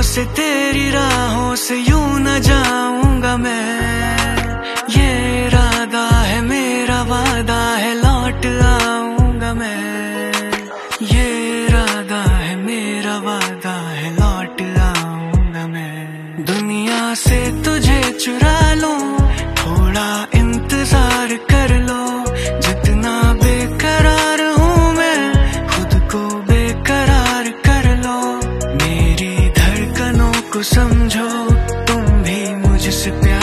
से तेरी राहों से यूं न जाऊंगा मैं। ये इरादा है मेरा, वादा है लौट आऊंगा मैं। ये इरादा है मेरा, वादा है लौट आऊंगा मैं। दुनिया से तुझे चुरा लूं, थोड़ा इंतजार कर लो। जितना बेकरार हूँ मैं, खुद को बेकरार कर लो। मेरी धड़कनों को समझो, तुम भी मुझसे प्यार